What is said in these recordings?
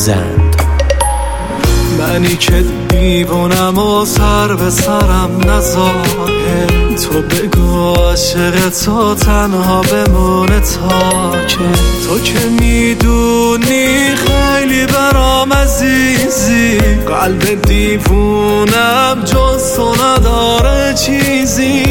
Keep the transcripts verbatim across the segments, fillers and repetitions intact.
زند. منی که دیوونم و سر به سرم نذاره، تو بگو عاشق تو تنها بمونه تا که تو که میدونی خیلی برام عزیزی، قلب دیوونم جز تو نداره چیزی.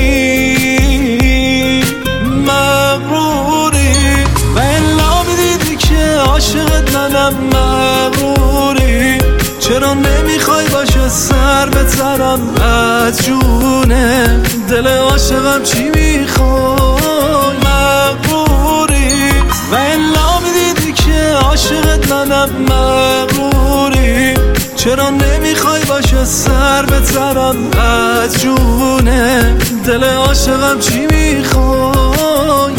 مغروری و الا میدیدی که عاشقت منم، مغروری چرا نمیخوای باشه سر به تنم از جونه دل عاشقم چی میخوای. مغروری و الا میدیدی که عاشقت منم، مغروری چرا نمیخوای باشه سر به تنم از جونه دل عاشقم چی میخوای.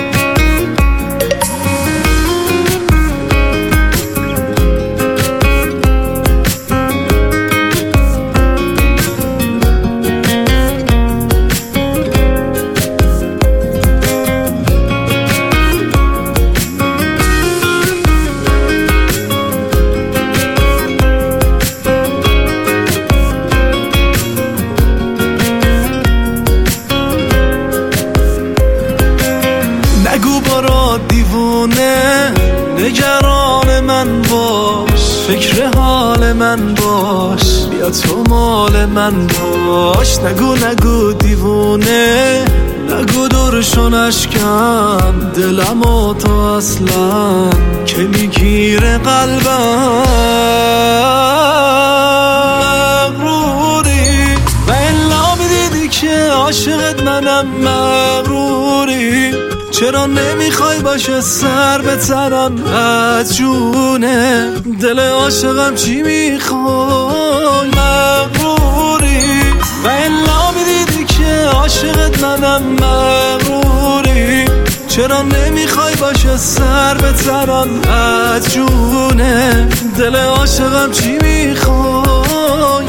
نگو برا دیوونه نگران من باش، فکر حال من باش، بیا تو مال من باش. نگو نگو دیوونه، نگو دورشون اشکم دلم و تو اصلا که میگیره قلبم. مغروری و الا میدیدی که عاشقت منم، مغروری چرا نمیخوای باشه سر به تنم از جونه دل عاشقم چی میخوای. مغروری و الا میدیدی که عاشقت منم، مغروری چرا نمیخوای باشه سر به تنم از جونه دل عاشقم چی میخوای.